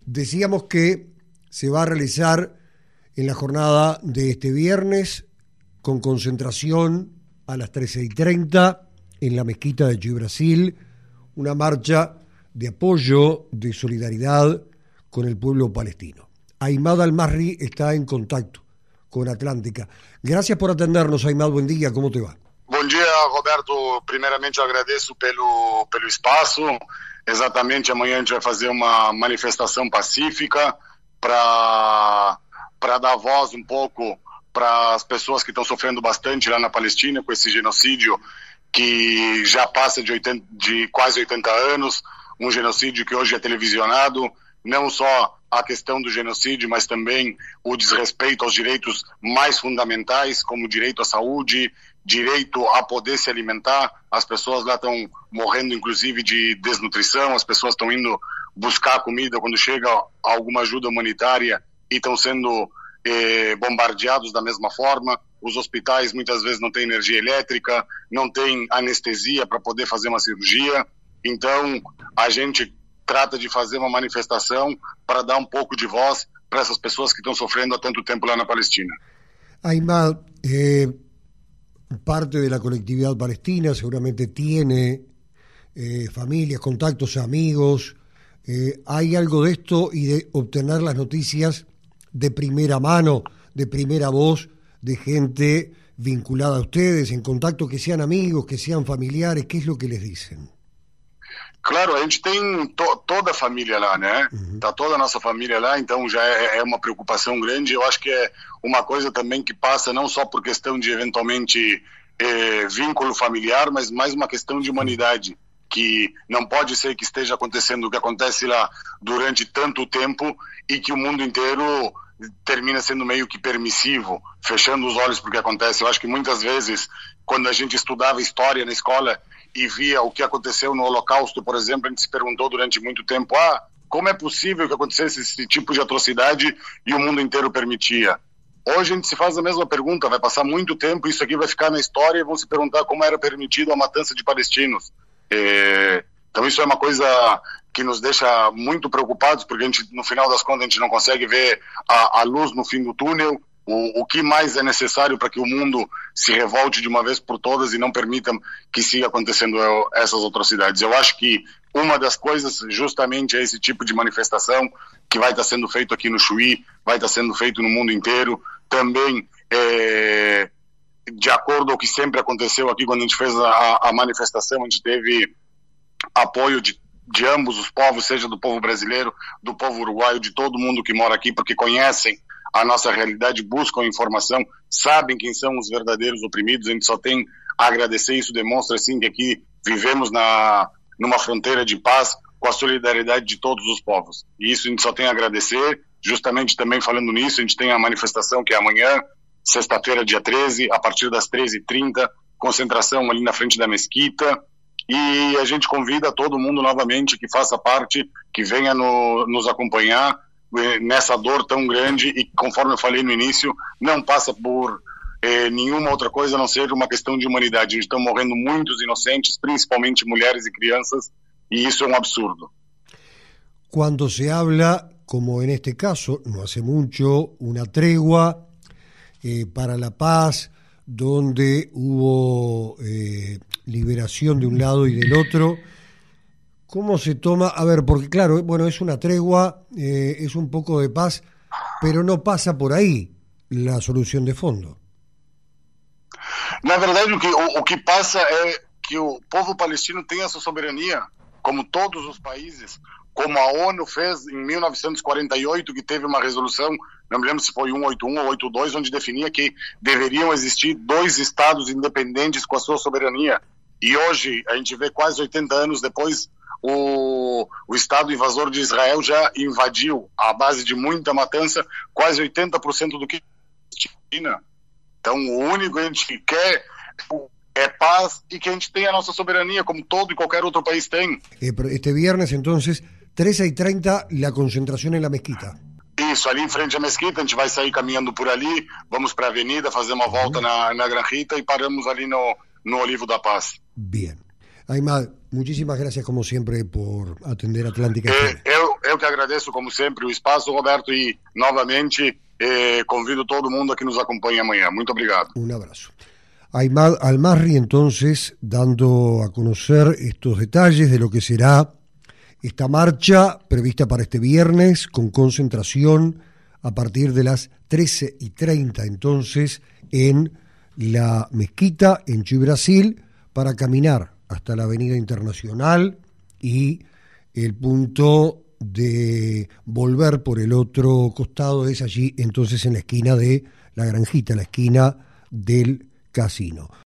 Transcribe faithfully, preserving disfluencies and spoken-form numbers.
decíamos que se va a realizar en la jornada de este viernes con concentración a las trece y treinta en la mezquita de Chuy Brasil, una marcha de apoyo, de solidaridad con el pueblo palestino. Aimad Al-Masri está en contacto con Atlântica. Gracias por atendernos, Aimad. Buen día, ¿cómo te va? Bom dia, Roberto. Primeiramente, eu agradeço pelo, pelo espaço. Exatamente, amanhã a gente vai fazer uma manifestação pacífica para para dar voz um pouco para as pessoas que estão sofrendo bastante lá na Palestina com esse genocídio que já passa de, oitenta, de quase oitenta anos, um genocídio que hoje é televisionado, não só a questão do genocídio, mas também o desrespeito aos direitos mais fundamentais, como o direito à saúde, direito a poder se alimentar. As pessoas lá estão morrendo, inclusive, de desnutrição, as pessoas estão indo buscar comida quando chega alguma ajuda humanitária e estão sendo eh, bombardeados da mesma forma. Os hospitais muitas vezes não têm energia elétrica, não têm anestesia para poder fazer uma cirurgia. Então, a gente trata de fazer uma manifestação para dar um pouco de voz para essas pessoas que estão sofrendo há tanto tempo lá na Palestina. Aimad, eh, parte de la colectividad palestina seguramente tiene eh, familias, contactos, amigos. Eh, ¿Hay algo de esto y de obtener las noticias de primera mano, de primera voz, de gente vinculada a ustedes, en contacto, que sean amigos, que sean familiares? ¿Qué es lo que les dicen? Claro, a gente tem to, toda a família lá, né? Uhum. Tá toda a nossa família lá, então já é, é uma preocupação grande. Eu acho que é uma coisa também que passa não só por questão de, eventualmente, eh, vínculo familiar, mas mais uma questão de humanidade, que não pode ser que esteja acontecendo o que acontece lá durante tanto tempo e que o mundo inteiro termina sendo meio que permissivo, fechando os olhos para o que acontece. Eu acho que muitas vezes, quando a gente estudava história na escola e via o que aconteceu no Holocausto, por exemplo, a gente se perguntou durante muito tempo, ah, como é possível que acontecesse esse tipo de atrocidade e o mundo inteiro permitia? Hoje a gente se faz a mesma pergunta, vai passar muito tempo, isso aqui vai ficar na história e vão se perguntar como era permitido a matança de palestinos. É, então isso é uma coisa que nos deixa muito preocupados, porque a gente, no final das contas, a gente não consegue ver a, a luz no fim do túnel. O, o que mais é necessário para que o mundo se revolte de uma vez por todas e não permita que siga acontecendo essas atrocidades. Eu acho que uma das coisas justamente é esse tipo de manifestação que vai estar sendo feito aqui no Chuy, vai estar sendo feito no mundo inteiro. Também, é, de acordo com o que sempre aconteceu aqui, quando a gente fez a, a manifestação, a gente teve apoio de, de ambos os povos, seja do povo brasileiro, do povo uruguaio, de todo mundo que mora aqui, porque conhecem a nossa realidade, buscam informação, sabem quem são os verdadeiros oprimidos. A gente só tem a agradecer. Isso demonstra, assim, que aqui vivemos na, numa fronteira de paz com a solidariedade de todos os povos. E isso a gente só tem a agradecer. Justamente também falando nisso, a gente tem a manifestação que é amanhã, sexta-feira, dia treze, a partir das treze e trinta, concentração ali na frente da mesquita. E a gente convida todo mundo novamente que faça parte, que venha no, nos acompanhar nessa dor tão grande e, conforme eu falei no início, não passa por eh, nenhuma outra coisa a não ser uma questão de humanidade. A gente está morrendo muitos inocentes, principalmente mulheres e crianças, y eso es un absurdo. Cuando se habla, como en este caso, no hace mucho, una tregua eh, para la paz, donde hubo eh, liberación de un lado y del otro, ¿cómo se toma? A ver, porque claro, bueno, es una tregua, eh, es un poco de paz, pero no pasa por ahí la solución de fondo. Na verdade, o que, o, o que passa é que o povo palestino tem essa soberania, como todos os países, como a ONU fez em mil novecentos e quarenta e oito, que teve uma resolução, não me lembro se foi cento e oitenta e um ou oitenta e dois, onde definia que deveriam existir dois estados independentes com a sua soberania. E hoje, a gente vê quase oitenta anos depois, o, o Estado invasor de Israel já invadiu, à base de muita matança, quase oitenta por cento do que Palestina. Então, o único que a gente quer é paz e que a gente tenha a nossa soberania, como todo e qualquer outro país tem. Este viernes, entonces, trece y treinta, la concentración en la mezquita. Isso, ali em frente à mesquita, a gente vai sair caminhando por ali, vamos para a avenida, fazer uma volta na, na Granjita e paramos ali no, no Olivo da Paz. Bien. Aimad, muchísimas gracias como siempre por atender Atlântica. Eh, eu, eu que agradeço, como sempre, o espaço, Roberto, e novamente eh, convido todo mundo a que nos acompanhe amanhã. Muito obrigado. Un abrazo. Aymar Almasri, entonces, dando a conocer estos detalles de lo que será esta marcha prevista para este viernes, con concentración a partir de las trece y treinta, entonces, en la mezquita en Chuy, Brasil, para caminar hasta la Avenida Internacional y el punto de volver por el otro costado es allí, entonces, en la esquina de La Granjita, la esquina del casino.